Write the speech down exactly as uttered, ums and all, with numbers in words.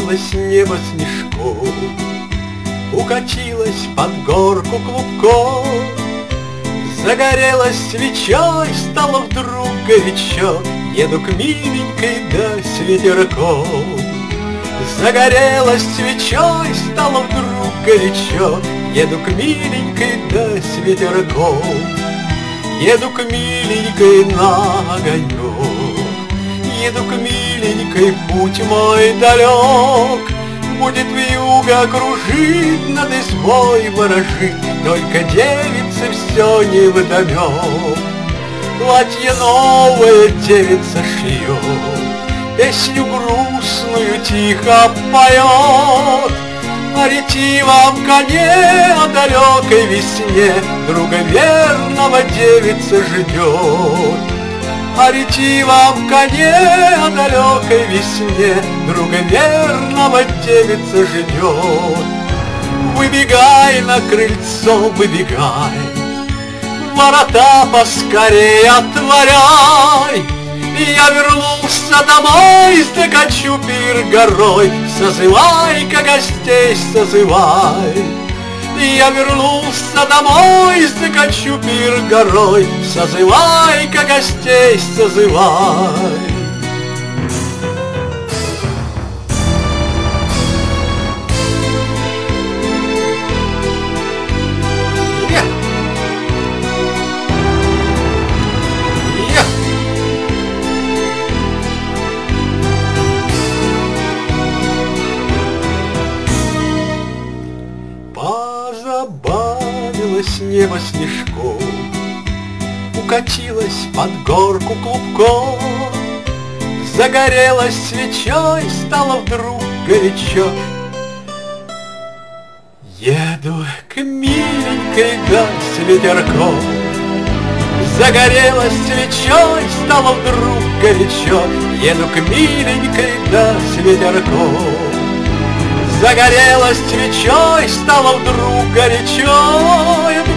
Позабавилось небо снежком, укатилась под горку клубком, загорелась свечой, стало вдруг горячо. Еду к миленькой, да с ветерком. Загорелась свечой, стало вдруг горячо. Еду к миленькой, да с ветерком. Еду к миленькой на огонек. Еду к миленькой, путь мой далек. Будет вьюга кружить, над избой ворожить, только девице все невдомек. Платье новое девица шьет, песню грустную тихо поет. На ретивом коне о далекой весне друга верного девица ждет. О ретивом коне о далекой весне друга верного девица ждет. Выбегай на крыльцо, выбегай, ворота поскорей отворяй. Я вернулся домой, закачу пир горой, созывай-ка гостей, созывай. Я вернулся домой, закачу пир горой, созывай-ка гостей, созывай. Позабавилось небо снежком, укатилась под горку клубком, загорелась свечой, стало вдруг горячо. Еду к миленькой, да с ветерком. Загорелась свечой, стало вдруг горячо. Еду к миленькой, да с ветерком. Загорелась свечой, стало вдруг горячо.